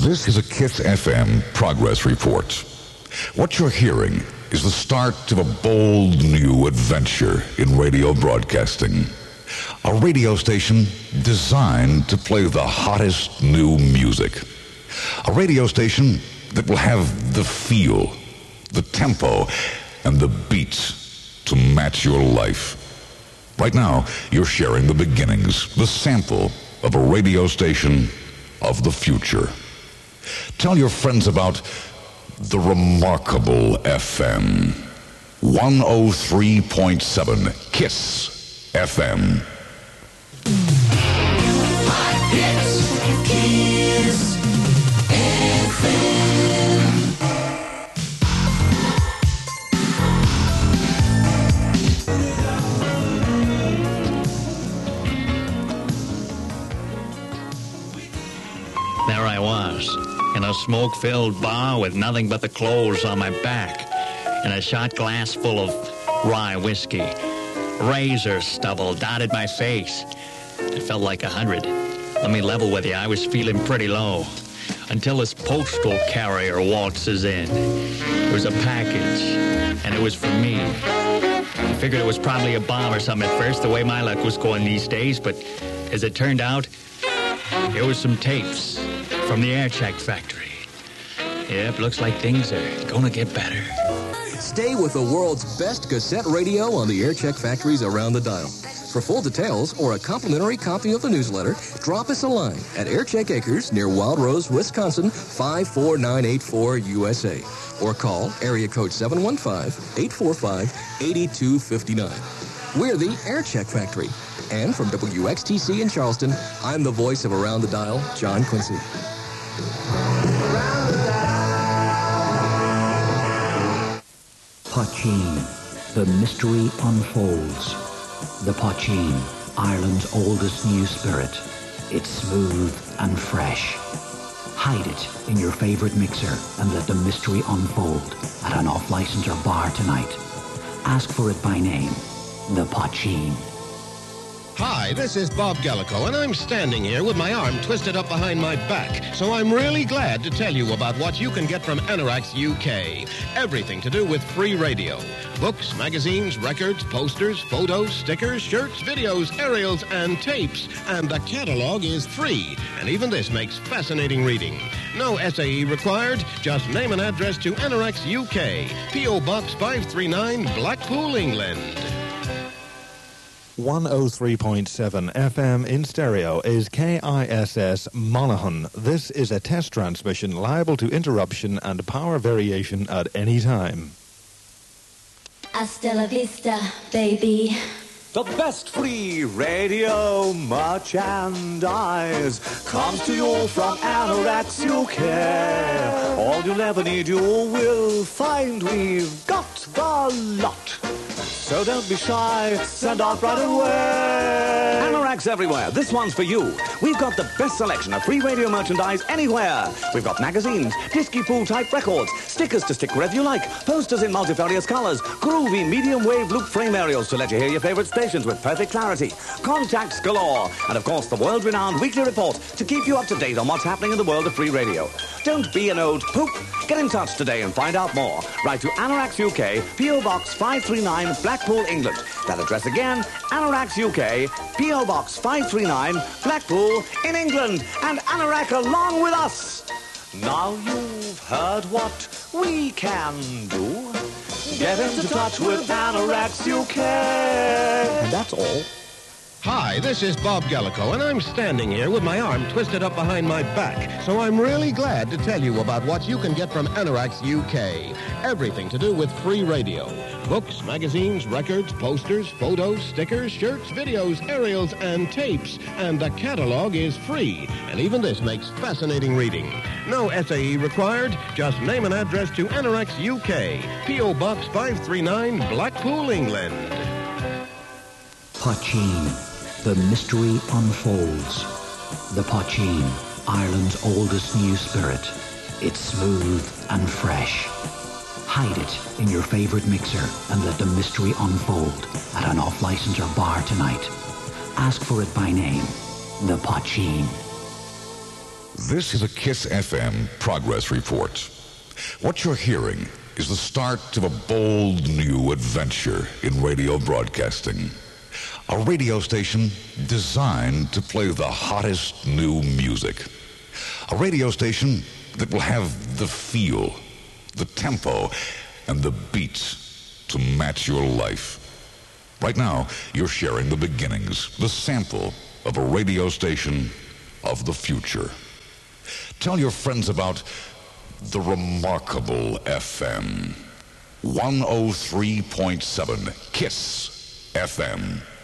This is a KISS FM progress report. What you're hearing is the start of a bold new adventure in radio broadcasting. A radio station designed to play the hottest new music. A radio station that will have the feel, the tempo, and the beats to match your life. Right now, you're sharing the beginnings, the sample of a radio station of the future. Tell your friends about the remarkable FM. 103.7 KISS FM. KISS FM. There I was, in a smoke-filled bar with nothing but the clothes on my back, and a shot glass full of rye whiskey. Razor stubble dotted my face. It felt like 100. Let me level with you, I was feeling pretty low. Until this postal carrier waltzes in. It was a package, and it was for me. I figured it was probably a bomb or something at first, the way my luck was going these days, but as it turned out, it was some tapes from the Air Check factory. Yep, looks like things are gonna get better. Stay with the world's best cassette radio on the Air Check factories around the dial. For full details or a complimentary copy of the newsletter, drop us a line at Air Check Acres near Wild Rose, Wisconsin, 54984 USA. Or call area code 715-845-8259. We're the Air Check Factory. And from WXTC in Charleston, I'm the voice of Around the Dial, John Quincy. Poitín, the mystery unfolds. The Poitín, Ireland's oldest new spirit. It's smooth and fresh. Hide it in your favorite mixer and let the mystery unfold at an off-license or bar tonight. Ask for it by name, the Poitín. Hi, this is Bob Gallico, and I'm standing here with my arm twisted up behind my back. So I'm really glad to tell you about what you can get from Anorax UK. Everything to do with free radio. Books, magazines, records, posters, photos, stickers, shirts, videos, aerials, and tapes. And the catalog is free. And even this makes fascinating reading. No SAE required. Just name and address to Anorax UK. P.O. Box 539, Blackpool, England. 103.7 FM in stereo is KISS Monaghan. This is a test transmission liable to interruption and power variation at any time. Hasta la vista, baby. The best free radio merchandise comes to you from Anorax UK. All you'll ever need you will find we've got the lot. So don't be shy, send off right away. Anorax everywhere, this one's for you. We've got the best selection of free radio merchandise anywhere. We've got magazines, disky pool type records, stickers to stick wherever you like, posters in multifarious colours, groovy medium wave loop frame aerials to let you hear your favourite stations with perfect clarity, contacts galore, and of course the world-renowned weekly report to keep you up to date on what's happening in the world of free radio. Don't be an old poop. Get in touch today and find out more. Write to Anorax UK, P.O. Box 539, Blackpool, England. That address again, Anorax UK, P.O. Box 539, Blackpool, in England. And Anorak along with us. Now you've heard what we can do. Get into touch with Anorax UK. And that's all. Hi, this is Bob Gallico, and I'm standing here with my arm twisted up behind my back. So I'm really glad to tell you about what you can get from Anorax UK. Everything to do with free radio. Books, magazines, records, posters, photos, stickers, shirts, videos, aerials, and tapes. And the catalog is free. And even this makes fascinating reading. No SAE required. Just name and address to Anorax UK. P.O. Box 539, Blackpool, England. Poitín, the mystery unfolds. The Poitín, Ireland's oldest new spirit. It's smooth and fresh. Hide it in your favorite mixer and let the mystery unfold at an off-license or bar tonight. Ask for it by name, the Poitín. This is a KISS FM progress report. What you're hearing is the start of a bold new adventure in radio broadcasting. A radio station designed to play the hottest new music. A radio station that will have the feel, the tempo, and the beats to match your life. Right now, you're sharing the beginnings, the sample of a radio station of the future. Tell your friends about the remarkable FM. 103.7 KISS FM.